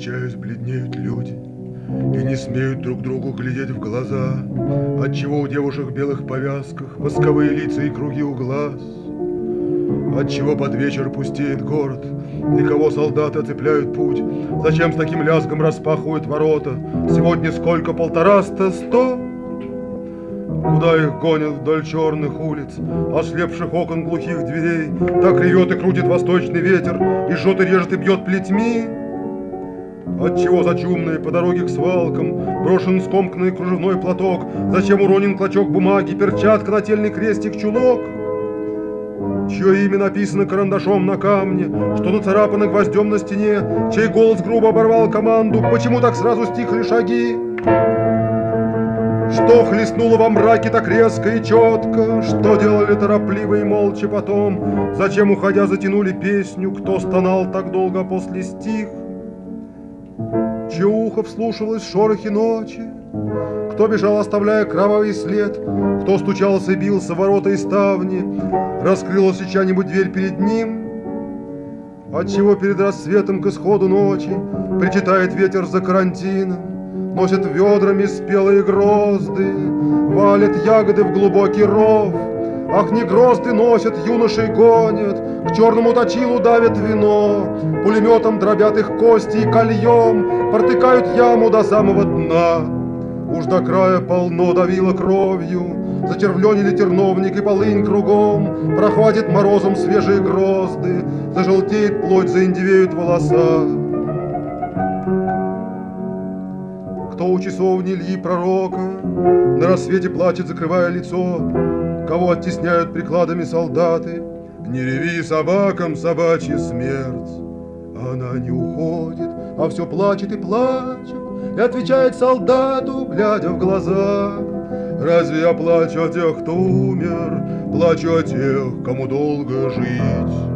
встречаясь, бледнеют люди и не смеют друг другу глядеть в глаза, отчего у девушек в белых повязках восковые лица и круги у глаз, отчего под вечер пустеет город, для кого солдаты оцепляют путь, зачем с таким лязгом распахивают ворота, сегодня сколько, 150, 100? Куда их гонят вдоль черных улиц, ослепших окон глухих дверей, так ревет и крутит восточный ветер, и жжет и режет и бьет плетьми? Отчего за чумной по дороге к свалкам брошен скомканный кружевной платок, зачем уронен клочок бумаги, перчатка, нательный крестик, чулок? Чье имя написано карандашом на камне, что нацарапано гвоздем на стене, чей голос грубо оборвал команду, почему так сразу стихли шаги? Что хлестнуло во мраке так резко и четко, что делали торопливо и молча потом, зачем, уходя, затянули песню, кто стонал так долго после стих? Чье ухо вслушивалось в шорохи ночи, кто бежал, оставляя кровавый след, кто стучался и бился в ворота и ставни, раскрылась ли чья-нибудь дверь перед ним? Отчего перед рассветом к исходу ночи причитает ветер за карантином, носит ведрами спелые грозды, валит ягоды в глубокий ров? Ах, не грозды носят, юношей гонят, к черному точилу давят вино, пулеметом дробят их кости и кольем, протыкают яму до самого дна. Уж до края полно давило кровью, зачервленили терновник и полынь кругом, прохватит морозом свежие грозды, зажелтеет плоть, заиндивеют волоса. Кто у часовни Ильи Пророка на рассвете плачет, закрывая лицо, кого оттесняют прикладами солдаты? Не реви собакам, собачья смерть. Она не уходит, а все плачет и плачет, и отвечает солдату, глядя в глаза: разве я плачу о тех, кто умер? Плачу о тех, кому долго жить.